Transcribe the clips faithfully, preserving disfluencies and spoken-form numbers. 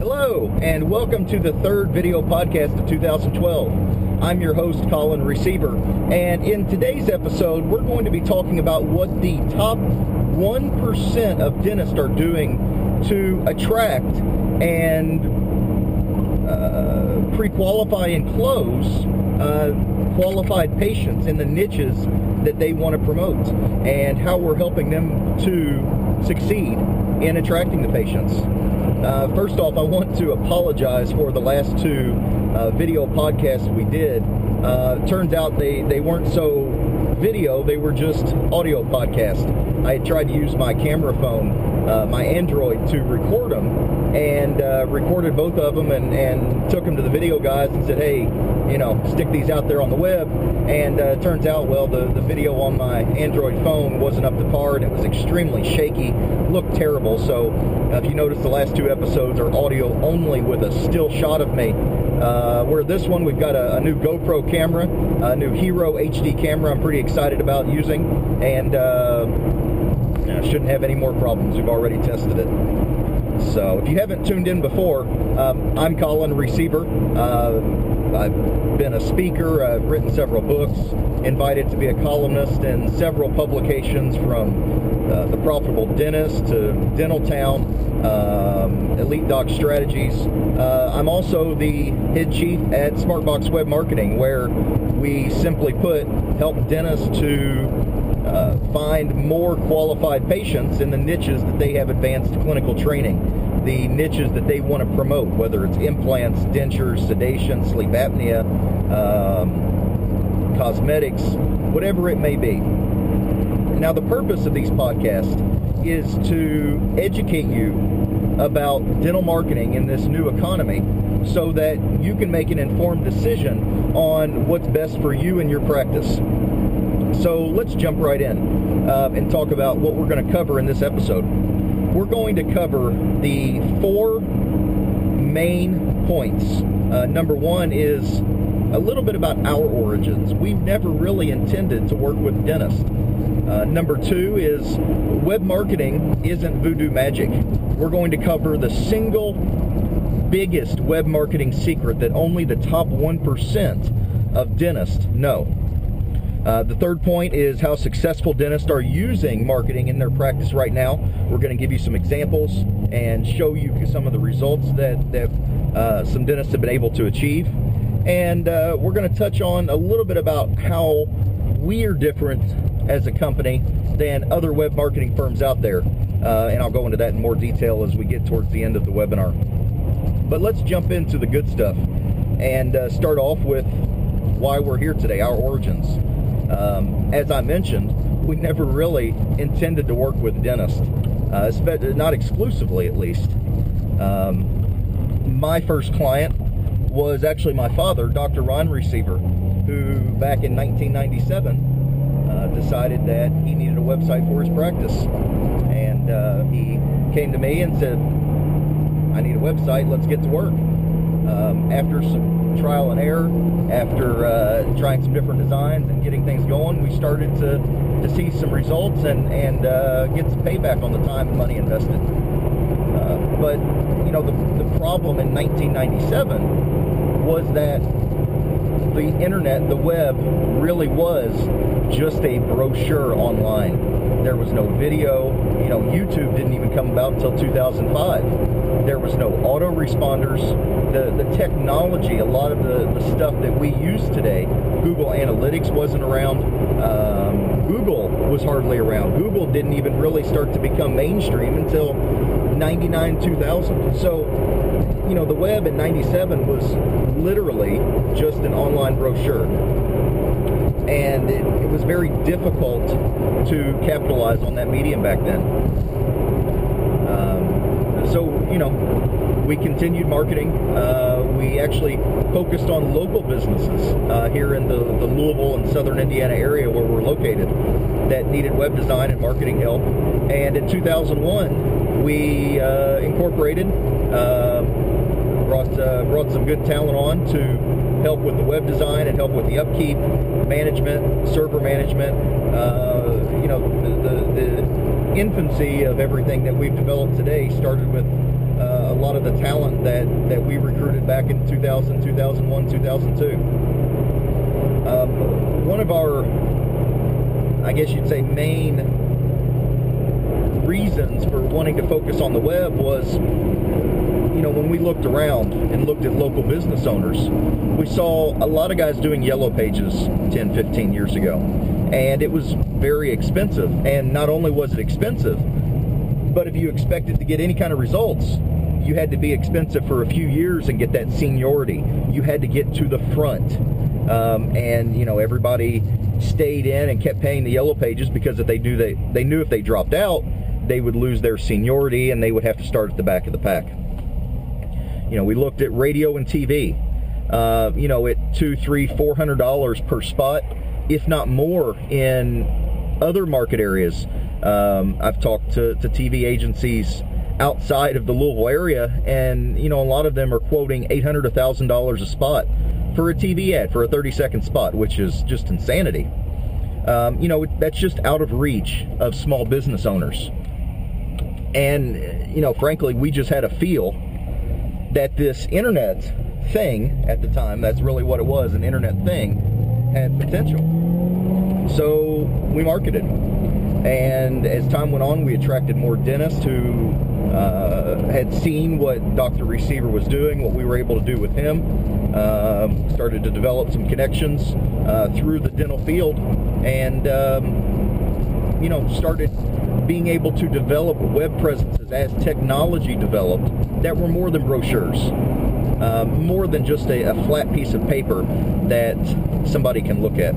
Hello, and welcome to the third video podcast of two thousand twelve. I'm your host, Colin Receiver, and in today's episode, we're going to be talking about what the top one percent of dentists are doing to attract and uh, pre-qualify and close uh, qualified patients in the niches that they want to promote, and how we're helping them to succeed in attracting the patients. Uh, first off, I want to apologize for the last two uh, video podcasts we did. Uh, turns out they, they weren't so video, they were just audio podcasts. I had tried to use my camera phone, uh, my Android, to record them, and uh, recorded both of them and, and took them to the video guys and said, hey, you know, stick these out there on the web. And uh, turns out, well, the, the video on my Android phone wasn't up to par, and it was extremely shaky, looked terrible. So uh, if you notice, the last two episodes are audio only with a still shot of me. Uh, where this one, we've got a, a new GoPro camera, a new Hero H D camera I'm pretty excited about using, and uh, shouldn't have any more problems. We've already tested it. So if you haven't tuned in before, um, I'm Colin Receiver. Uh, I've been a speaker, I've written several books, invited to be a columnist in several publications, from uh, The Profitable Dentist to Dental Town, um, Elite Doc Strategies. Uh, I'm also the head chief at Smartbox Web Marketing, where we simply put, help dentists to uh, find more qualified patients in the niches that they have advanced clinical training, the niches that they want to promote, whether it's implants, dentures, sedation, sleep apnea, um, cosmetics, whatever it may be. Now, the purpose of these podcasts is to educate you about dental marketing in this new economy, so that you can make an informed decision on what's best for you and your practice. So let's jump right in uh, and talk about what we're going to cover in this episode. We're going to cover the four main points. Uh, number one is a little bit about our origins. We've never really intended to work with dentists. Uh, number two is web marketing isn't voodoo magic. We're going to cover the single biggest web marketing secret that only the top one percent of dentists know. Uh, the third point is how successful dentists are using marketing in their practice right now. We're going to give you some examples and show you some of the results that, that uh, some dentists have been able to achieve. And uh, we're going to touch on a little bit about how we are different as a company than other web marketing firms out there. Uh, and I'll go into that in more detail as we get towards the end of the webinar. But let's jump into the good stuff and uh, start off with why we're here today, our origins. Um, as I mentioned, we never really intended to work with dentists, uh, not exclusively at least. Um, my first client was actually my father, Doctor Ron Receiver, who back in nineteen ninety-seven uh, decided that he needed a website for his practice. And uh, he came to me and said, I need a website, let's get to work. Um, after some trial and error, after uh, trying some different designs and getting things going, we started to, to see some results and, and uh, get some payback on the time and money invested. Uh, but, you know, the, the problem in nineteen ninety-seven was that the internet, the web, really was just a brochure online. There was no video. You know, YouTube didn't even come about until two thousand five. There was no autoresponders. The, the technology, a lot of the, the stuff that we use today, Google Analytics wasn't around. Um, Google was hardly around. Google didn't even really start to become mainstream until ninety-nine, two thousand. So, you know, the web in ninety-seven was literally just an online brochure. And it, it was very difficult to capitalize on that medium back then. Um, so, you know, we continued marketing. Uh, we actually focused on local businesses uh, here in the, the Louisville and Southern Indiana area where we're located that needed web design and marketing help. And in two thousand one, we uh, incorporated, uh, brought, uh, brought some good talent on to help with the web design and help with the upkeep, management, server management, uh, you know, the, the, the infancy of everything that we've developed today started with uh, a lot of the talent that, that we recruited back in two thousand, two thousand one, two thousand two. Um, one of our, I guess you'd say, main reasons for wanting to focus on the web was, you know, when we looked around and looked at local business owners, we saw a lot of guys doing yellow pages ten, fifteen years ago. And it was very expensive. And not only was it expensive, but if you expected to get any kind of results, you had to be expensive for a few years and get that seniority. You had to get to the front. Um, and, you know, everybody stayed in and kept paying the yellow pages because if they knew they, they knew if they dropped out, they would lose their seniority and they would have to start at the back of the pack. You know, we looked at radio and T V, uh, you know, at two, three, four hundred dollars per spot, if not more, in other market areas. Um, I've talked to, to T V agencies outside of the Louisville area, and you know, a lot of them are quoting eight hundred dollars, one thousand dollars a spot for a T V ad for a thirty second spot, which is just insanity. Um, you know, that's just out of reach of small business owners. And, you know, frankly, we just had a feel that this internet thing at the time, that's really what it was, an internet thing, had potential. So we marketed. And as time went on, we attracted more dentists who uh, had seen what Doctor Receiver was doing, what we were able to do with him. Um, started to develop some connections uh, through the dental field, and um, you know, started being able to develop web presences as technology developed that were more than brochures, uh, more than just a, a flat piece of paper that somebody can look at.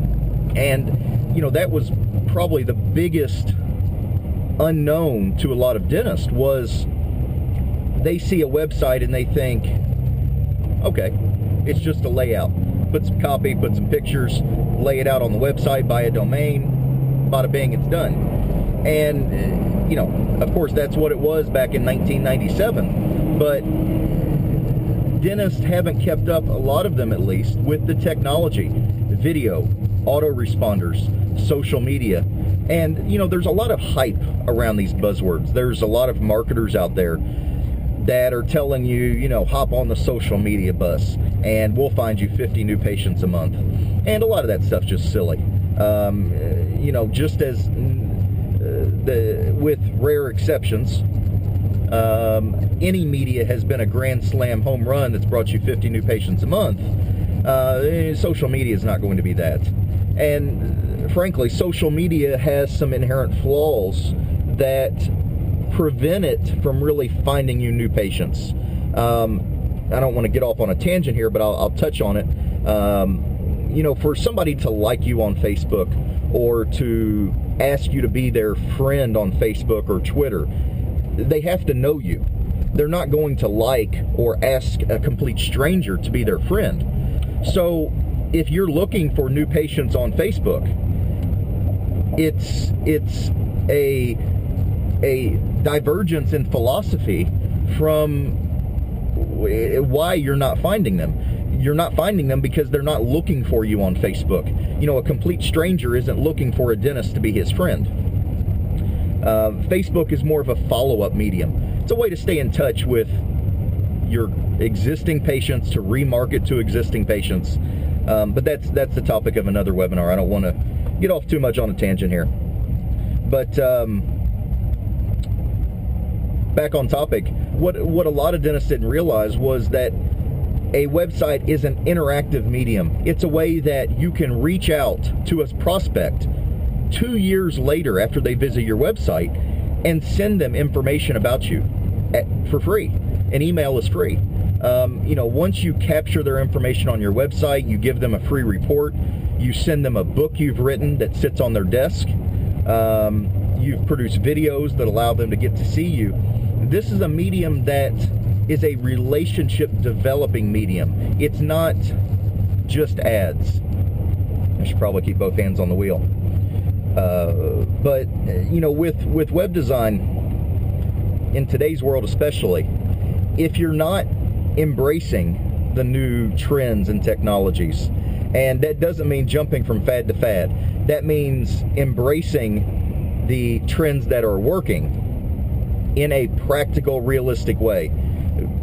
And you know, that was probably the biggest unknown to a lot of dentists, was they see a website and they think, okay, it's just a layout. Put some copy, put some pictures, lay it out on the website, buy a domain, bada bing, it's done. And, you know, of course, that's what it was back in nineteen ninety-seven. But dentists haven't kept up, a lot of them at least, with the technology, video, autoresponders, social media. And, you know, there's a lot of hype around these buzzwords. There's a lot of marketers out there that are telling you, you know, hop on the social media bus and we'll find you fifty new patients a month. And a lot of that stuff's just silly. Um, you know, just as uh, the with rare exceptions, um, any media has been a grand slam home run that's brought you fifty new patients a month. Uh, social media is not going to be that. And frankly, social media has some inherent flaws that prevent it from really finding you new patients. Um, I don't want to get off on a tangent here, but I'll, I'll touch on it. Um, you know, for somebody to like you on Facebook or to ask you to be their friend on Facebook or Twitter, they have to know you. They're not going to like or ask a complete stranger to be their friend. So if you're looking for new patients on Facebook, it's it's a a divergence in philosophy from why you're not finding them. You're not finding them because they're not looking for you on Facebook. You know, a complete stranger isn't looking for a dentist to be his friend. Uh, Facebook is more of a follow-up medium. It's a way to stay in touch with your existing patients, to remarket to existing patients. Um, but that's that's the topic of another webinar. I don't want to get off too much on a tangent here. But um, back on topic, what what a lot of dentists didn't realize was that a website is an interactive medium. It's a way that you can reach out to a prospect two years later after they visit your website and send them information about you at, for free. An email is free. Um, you know, once you capture their information on your website, you give them a free report, you send them a book you've written that sits on their desk, um, you've produced videos that allow them to get to see you. This is a medium that is a relationship developing medium. It's not just ads. I should probably keep both hands on the wheel. Uh, but, you know, with, with web design, in today's world especially, if you're not embracing the new trends and technologies, and that doesn't mean jumping from fad to fad, that means embracing the trends that are working in a practical, realistic way.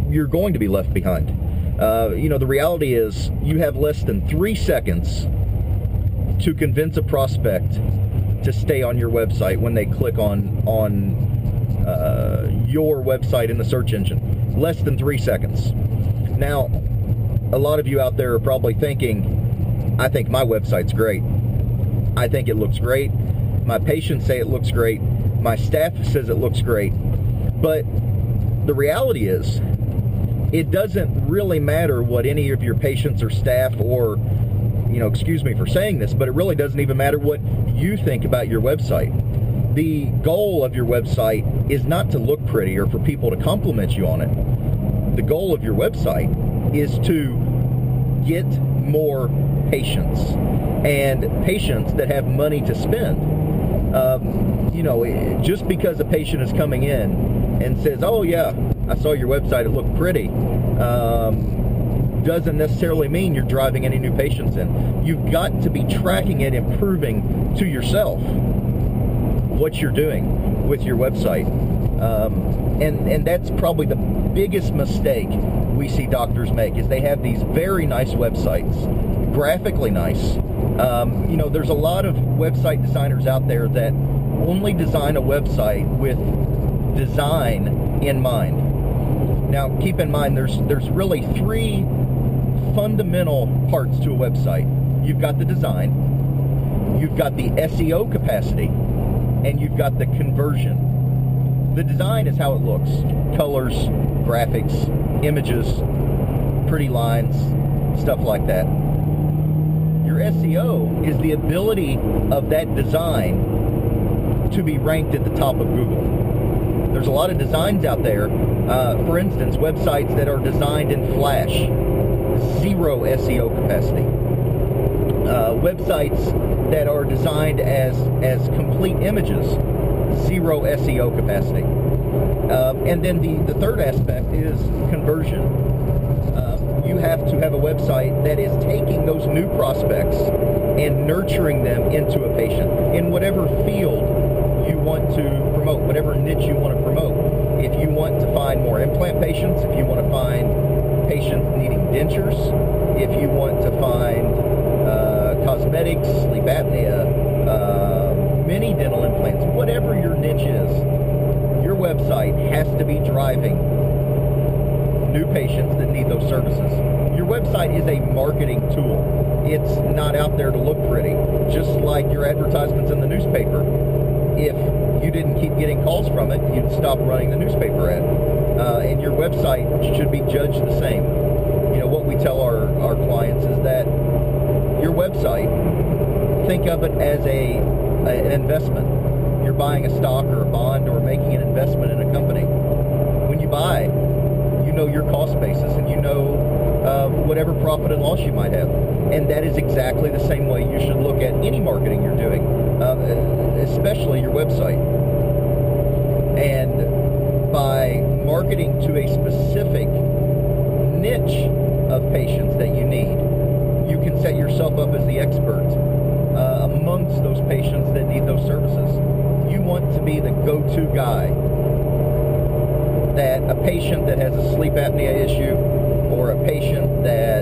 you're going to be left behind. Uh, you know, the reality is you have less than three seconds to convince a prospect to stay on your website when they click on on uh, your website in the search engine. Less than three seconds. Now, a lot of you out there are probably thinking, I think my website's great. I think it looks great. My patients say it looks great. My staff says it looks great. But the reality is, it doesn't really matter what any of your patients or staff or, you know, excuse me for saying this, but it really doesn't even matter what you think about your website. The goal of your website is not to look pretty or for people to compliment you on it. The goal of your website is to get more patients, and patients that have money to spend. Um, you know, just because a patient is coming in and says, oh yeah, I saw your website, it looked pretty, um, doesn't necessarily mean you're driving any new patients in. You've got to be tracking it and proving to yourself what you're doing with your website. Um, and, and that's probably the biggest mistake we see doctors make, is they have these very nice websites, graphically nice. Um, you know, there's a lot of website designers out there that only design a website with design in mind. Now, keep in mind, there's there's really three fundamental parts to a website. You've got the design, you've got the S E O capacity, and you've got the conversion. The design is how it looks. Colors, graphics, images, pretty lines, stuff like that. Your S E O is the ability of that design to be ranked at the top of Google. There's a lot of designs out there. Uh, for instance, websites that are designed in Flash, zero S E O capacity. Uh, websites that are designed as as complete images, zero S E O capacity. Uh, and then the, the third aspect is conversion. Uh, you have to have a website that is taking those new prospects and nurturing them into a patient in whatever field you want to promote, whatever niche you want to promote. If you want to find more implant patients, if you want to find patients needing dentures, if you want to find uh, cosmetics, sleep apnea, uh, mini dental implants, whatever your niche is, your website has to be driving new patients that need those services. Your website is a marketing tool. It's not out there to look pretty, just like your advertisements in the newspaper. If you didn't keep getting calls from it, you'd stop running the newspaper ad. Uh, and your website should be judged the same. You know, what we tell our, our clients is that your website, think of it as a, a an investment. You're buying a stock or a bond or making an investment in a company. When you buy, you know your cost basis and you know uh, whatever profit and loss you might have. And that is exactly the same way you should look at any marketing you're doing, uh, especially your website. And by marketing to a specific niche of patients that you need, you can set yourself up as the expert uh, amongst those patients that need those services. You want to be the go-to guy that a patient that has a sleep apnea issue or a patient that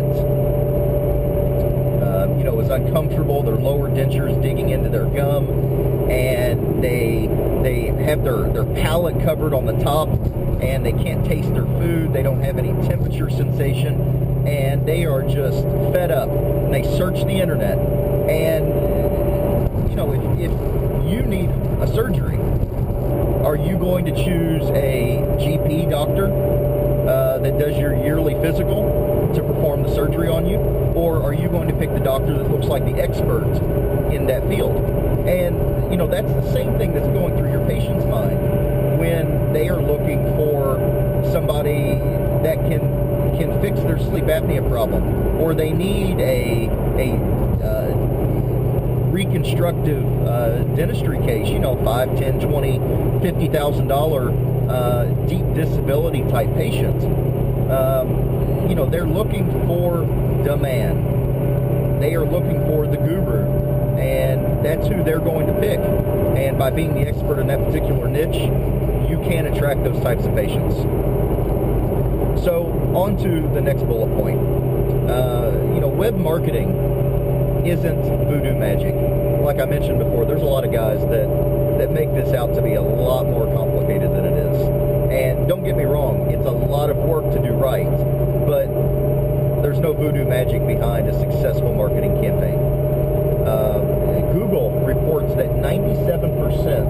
uh, you know is uncomfortable, their lower dentures digging into their gum, and they they have their, their palate covered on the top, and they can't taste their food, they don't have any temperature sensation, and they are just fed up. And they search the internet, and you know, if, if you need a surgery, are you going to choose a G P doctor uh, that does your yearly physical to perform the surgery on you? Or are you going to pick the doctor that looks like the expert in that field? And, you know, that's the same thing that's going through your patient's mind when they are looking for somebody that can can fix their sleep apnea problem, or they need a, a uh, reconstructive uh, dentistry case, you know, five, ten, twenty, fifty thousand dollar uh, deep disability type patient. Um, you know, they're looking for the man. They are looking for the guru, and that's who they're going to pick. And by being the expert in that particular niche, you can attract those types of patients. So on to the next bullet point. Uh, you know, web marketing isn't voodoo magic. Like I mentioned before, there's a lot of guys that, that make this out to be a lot more complicated than it is. And don't get me wrong, it's a lot of work to do right, but there's no voodoo magic behind a successful marketing campaign. Uh, Google reports that ninety-seven percent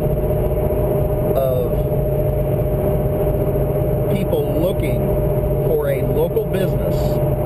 of people looking for a local business,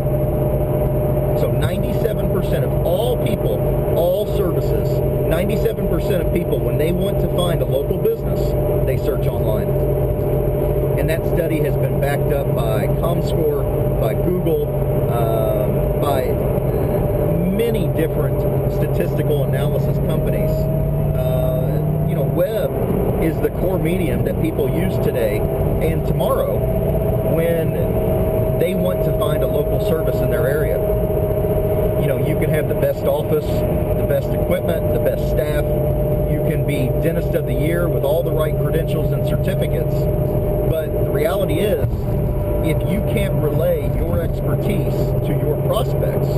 so ninety-seven percent of all people, all services, ninety-seven percent of people, when they want to find a local business, they search online. And that study has been backed up by ComScore, by Google, um, by many different statistical analysis companies. Uh, you know, web is the core medium that people use today and tomorrow when they want to find a local service in their area. You know, you can have the best office, the best equipment, the best staff. You can be dentist of the year with all the right credentials and certificates. But the reality is, if you can't relay your expertise to your prospects,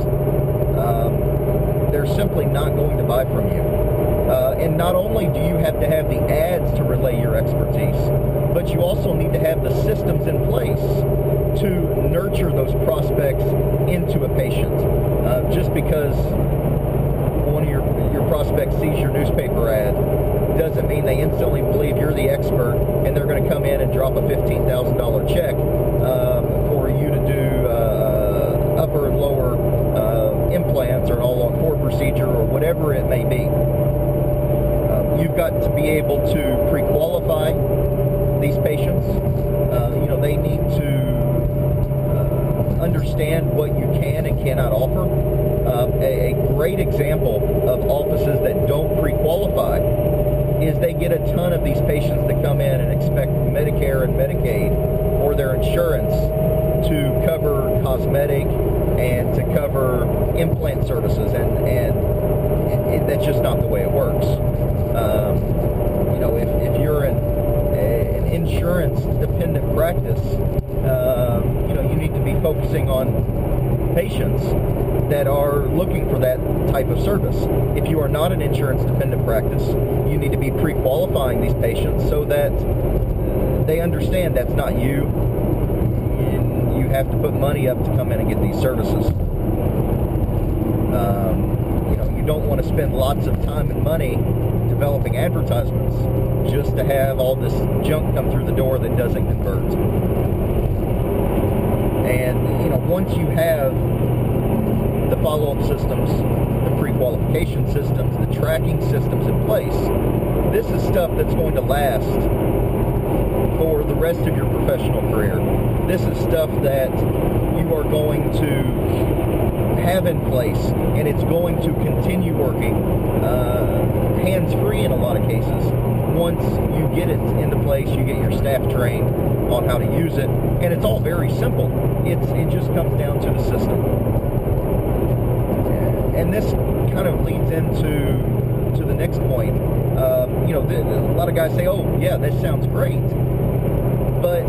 um, they're simply not going to buy from you. Uh, and not only do you have to have the ads to relay your expertise, but you also need to have the systems in place to nurture those prospects into a patient. Uh, just because one of your, your prospects sees your newspaper ad doesn't mean they instantly believe you're the expert and they're going to come in and drop a fifteen thousand dollars check um, for you to do uh, upper and lower uh, implants or an all-on-four procedure or whatever it may be. Um, you've got to be able to pre-qualify these patients. Uh, you know, they need to uh, understand what you can and cannot offer. Uh, a, a great example of offices that don't pre-qualify is they get a ton of these patients that come in and expect Medicare and Medicaid or their insurance to cover cosmetic and to cover implant services, and, and it, it, that's just not the way it works. Um, you know, if, if you're an, a, an insurance-dependent practice, um, you know, you need to be focusing on patients that are looking for that type of service. If you are not an insurance-dependent practice, you need to be pre-qualifying these patients so that they understand that's not you, and you have to put money up to come in and get these services. Um, you know, you don't want to spend lots of time and money developing advertisements just to have all this junk come through the door that doesn't convert. And, you know, once you have the follow-up systems, the pre-qualification systems, the tracking systems in place, this is stuff that's going to last for the rest of your professional career. This is stuff that you are going to have in place, and it's going to continue working uh, hands-free in a lot of cases. Once you get it into place, you get your staff trained on how to use it, and it's all very simple. It's, it just comes down to the system. And this kind of leads into to the next point. Um, you know, the, the, a lot of guys say, oh, yeah, this sounds great, but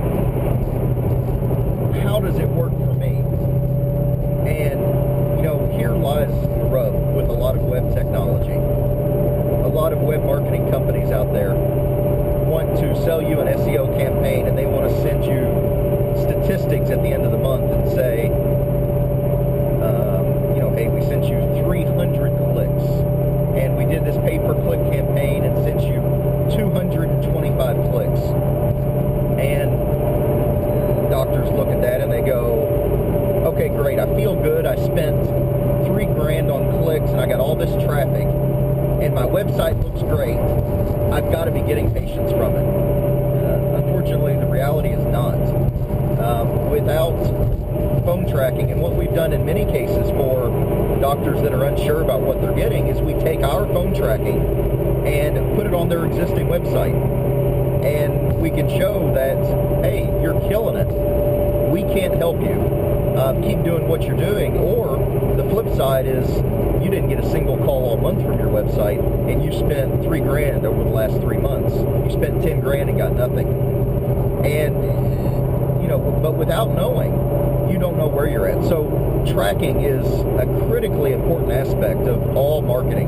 how does it work for me? And, you know, here lies the rub with a lot of web technology. A lot of web marketing companies out there want to sell you an S E O campaign, and they want to send you statistics at the end of the month and say, um, you know, hey, we sent you three hundred clicks, and we did this pay-per-click campaign and sent you two hundred twenty-five clicks. And doctors look at that and they go, okay, great, I feel good, I spent three grand on clicks and I got all this traffic, and my website looks great, I've got to be getting patients from it. Uh, unfortunately, the reality is not. Um, without phone tracking, and what we've done in many cases for doctors that are unsure about what they're getting is we take our phone tracking and put it on their existing website. And we can show that, hey, you're killing it. We can't help you. Uh, keep doing what you're doing. Or the flip side is you didn't get a single call all month from your website, and you spent three grand over the last three months. You spent ten grand and got nothing. And you know, but without knowing, you don't know where you're at. So tracking is a critically important aspect of all marketing.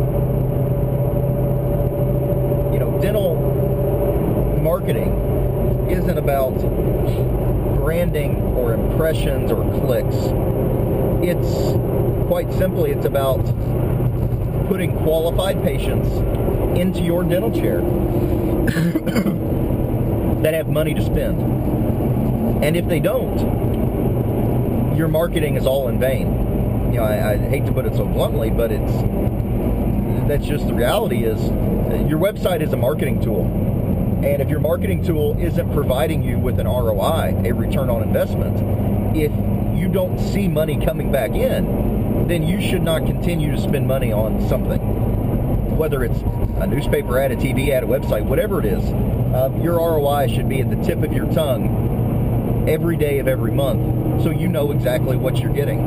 You know, dental marketing isn't about branding or impressions or clicks. It's quite simply, it's about putting qualified patients into your dental chair that have money to spend. And if they don't, your marketing is all in vain. You know, I, I hate to put it so bluntly, but it's that's just the reality. Is your website is a marketing tool, and if your marketing tool isn't providing you with an R O I, a return on investment, if you don't see money coming back in, then you should not continue to spend money on something. Whether it's a newspaper ad, a T V ad, a website, whatever it is, uh, your R O I should be at the tip of your tongue every day of every month, so you know exactly what you're getting.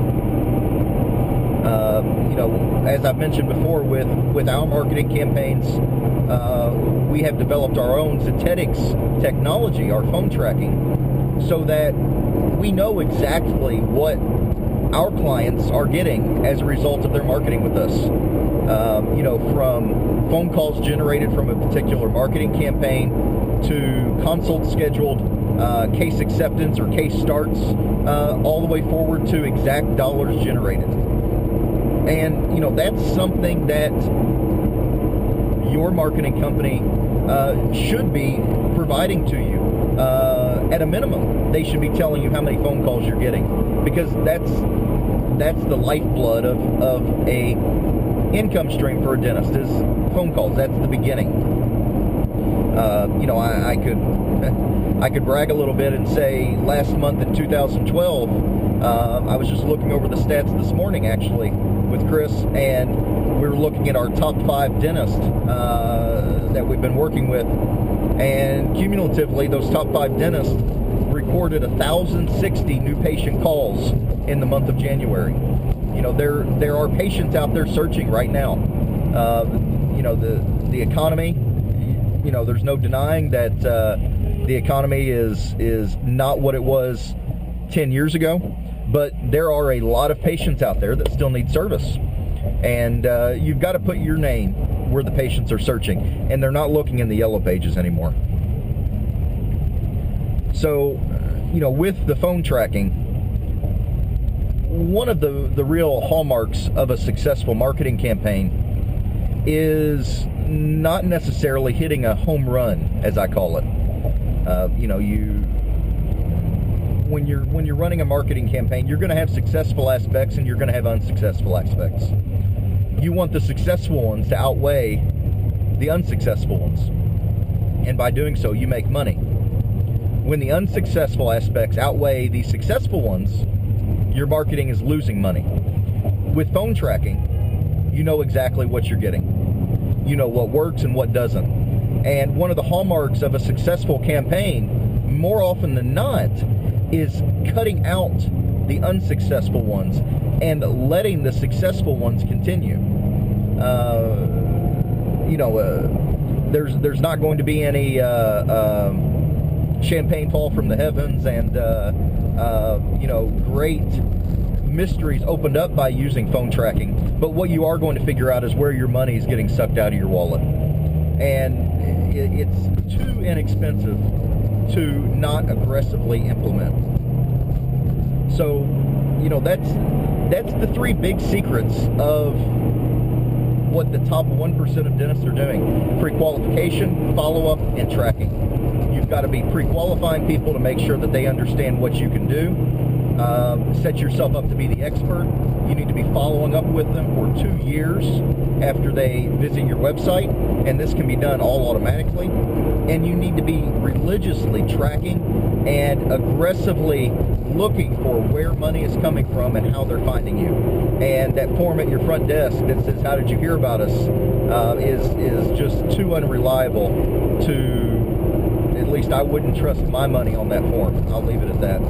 Uh, you know, as I've mentioned before, with, with our marketing campaigns, uh, we have developed our own Zetetics technology, our phone tracking, so that we know exactly what our clients are getting as a result of their marketing with us. Um, you know, from phone calls generated from a particular marketing campaign to consults scheduled, uh, case acceptance or case starts, uh, all the way forward to exact dollars generated. And, you know, that's something that your marketing company uh, should be providing to you. Uh, at a minimum, they should be telling you how many phone calls you're getting, because that's that's the lifeblood of, of a income stream for a dentist is phone calls. That's the beginning. Uh, you know, I, I could I could brag a little bit and say last month in two thousand twelve, uh, I was just looking over the stats this morning actually with Chris, and we were looking at our top five dentists uh, that we've been working with, and cumulatively those top five dentists recorded one thousand sixty new patient calls in the month of January. You know, there there are patients out there searching right now. Uh, you know, the the economy, you know, there's no denying that uh, the economy is is not what it was ten years ago, but there are a lot of patients out there that still need service. And uh, you've got to put your name where the patients are searching, and they're not looking in the yellow pages anymore. So, you know, with the phone tracking, one of the, the real hallmarks of a successful marketing campaign is not necessarily hitting a home run, as I call it. Uh, you know, you when you're when you're running a marketing campaign, you're going to have successful aspects and you're going to have unsuccessful aspects. You want the successful ones to outweigh the unsuccessful ones, and by doing so, you make money. When the unsuccessful aspects outweigh the successful ones, your marketing is losing money. With phone tracking, you know exactly what you're getting. You know what works and what doesn't. And one of the hallmarks of a successful campaign, more often than not, is cutting out the unsuccessful ones and letting the successful ones continue. Uh, you know, uh, there's there's not going to be any uh, um, champagne fall from the heavens and uh, uh, you know, great mysteries opened up by using phone tracking. But what you are going to figure out is where your money is getting sucked out of your wallet, and it's too inexpensive to not aggressively implement. So, you know, that's that's the three big secrets of what the top one percent of dentists are doing: pre-qualification, follow-up, and tracking. You've got to be pre-qualifying people to make sure that they understand what you can do. Um, set yourself up to be the expert. You need to be following up with them for two years after they visit your website, and this can be done all automatically. And you need to be religiously tracking and aggressively looking for where money is coming from and how they're finding you. And that form at your front desk that says, "How did you hear about us?" Uh, is is just too unreliable to, at least I wouldn't trust my money on that form. I'll leave it at that.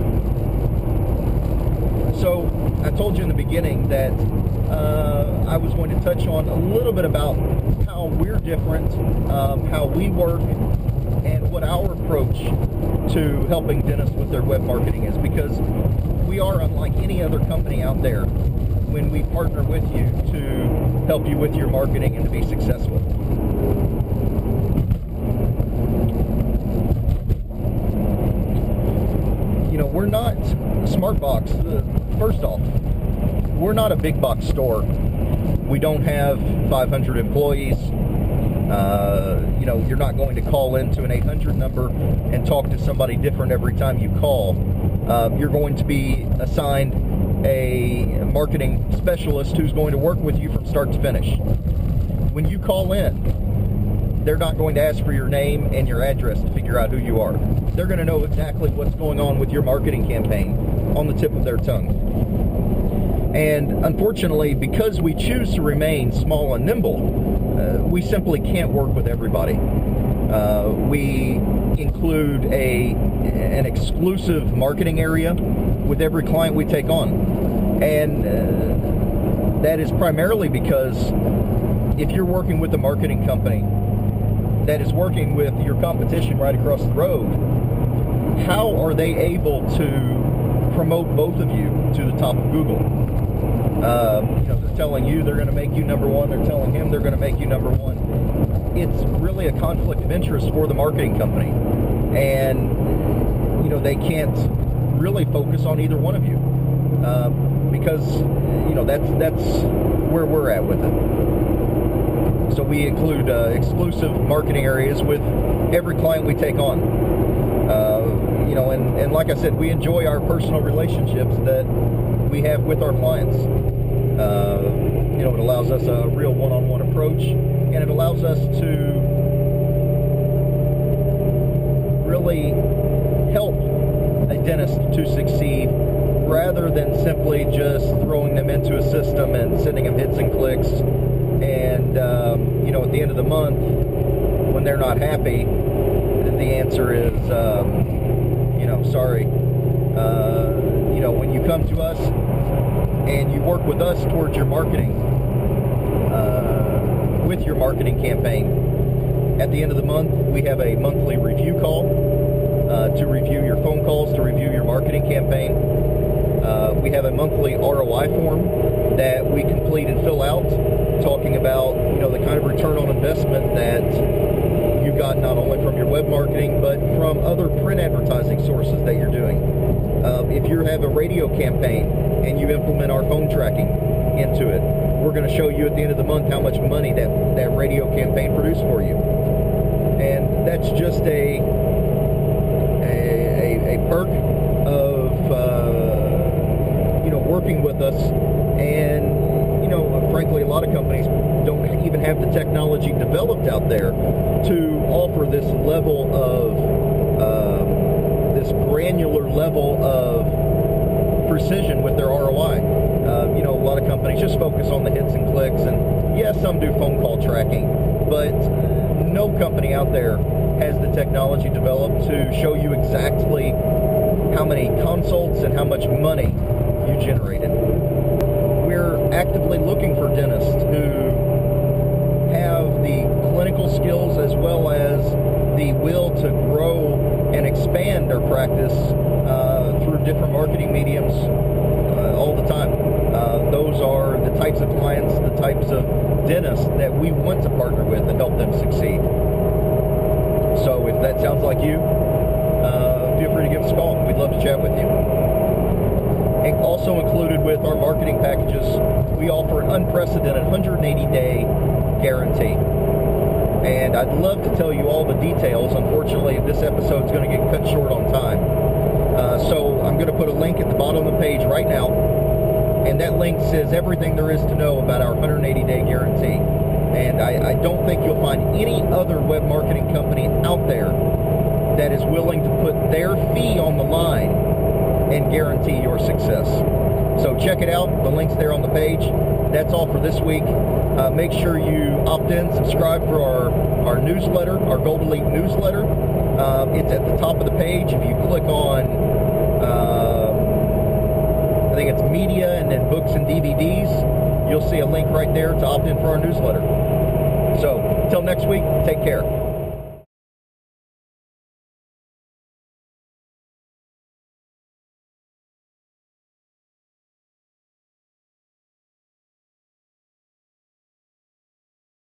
So I told you in the beginning that uh, I was going to touch on a little bit about how we're different, um, how we work, and what our approach to helping dentists with their web marketing is, because we are unlike any other company out there when we partner with you to help you with your marketing and to be successful. You know, we're not SmartBox. Uh, first off, we're not a big box store. We don't have five hundred employees. Uh, you know, you're not going to call into an eight hundred number and talk to somebody different every time you call. Uh, you're going to be assigned a marketing specialist who's going to work with you from start to finish. When you call in, they're not going to ask for your name and your address to figure out who you are. They're going to know exactly what's going on with your marketing campaign on the tip of their tongue. And unfortunately, because we choose to remain small and nimble, uh, we simply can't work with everybody. Uh, we include a an exclusive marketing area with every client we take on. And uh, that is primarily because if you're working with a marketing company that is working with your competition right across the road, how are they able to promote both of you to the top of Google? Um, you know, they're telling you they're going to make you number one. They're telling him they're going to make you number one. It's really a conflict of interest for the marketing company. And, you know, they can't really focus on either one of you. Um, because, you know, that's, that's where we're at with it. So we include uh, exclusive marketing areas with every client we take on. Uh, you know, and, and like I said, we enjoy our personal relationships that we have with our clients. Uh, you know, it allows us a real one-on-one approach, and it allows us to really help a dentist to succeed rather than simply just throwing them into a system and sending them hits and clicks. And, um, you know, at the end of the month, when they're not happy, the answer is, um, you know, sorry. Uh, you know, when you come to us and you work with us towards your marketing, uh, with your marketing campaign, at the end of the month, we have a monthly review call uh, to review your phone calls, to review your marketing campaign. Uh, we have a monthly R O I form that we complete and fill out, talking about, you know, the kind of return on investment that you got not only from your web marketing, but from other print advertising sources that you're doing. Uh, if you have a radio campaign and you implement our phone tracking into it, we're going to show you at the end of the month how much money that, that radio campaign produced for you. And that's just a a, a perk of uh, you know, working with us. And, you know, frankly, a lot of companies don't even have the technology developed out there to offer this level of uh, this granular level of precision with their R O I. Uh, you know, a lot of companies just focus on the hits and clicks, and yes, yeah, some do phone call tracking, but no company out there has the technology developed to show you exactly how many consults and how much money you generated. We're actively looking for dentists who have the clinical skills as well as the will to grow and expand their practice uh, through different marketing mediums uh, all the time. Uh, those are the types of clients, the types of dentists that we want to partner with and help them succeed. So if that sounds like you, uh, feel free to give us a call. We'd love to chat with you. And also included with our marketing packages, we offer an unprecedented one hundred eighty day guarantee. And I'd love to tell you all the details. Unfortunately, this episode is going to get cut short on time. Uh, so I'm going to put a link at the bottom of the page right now. And that link says everything there is to know about our one hundred eighty day guarantee. And I, I don't think you'll find any other web marketing company out there that is willing to put their fee on the line and guarantee your success. So check it out. The link's there on the page. That's all for this week. Uh, make sure you opt in, subscribe for our, our newsletter, our Gold Elite newsletter. Uh, it's at the top of the page. If you click on, uh, I think it's media and then books and D V Ds, you'll see a link right there to opt in for our newsletter. So, until next week, take care.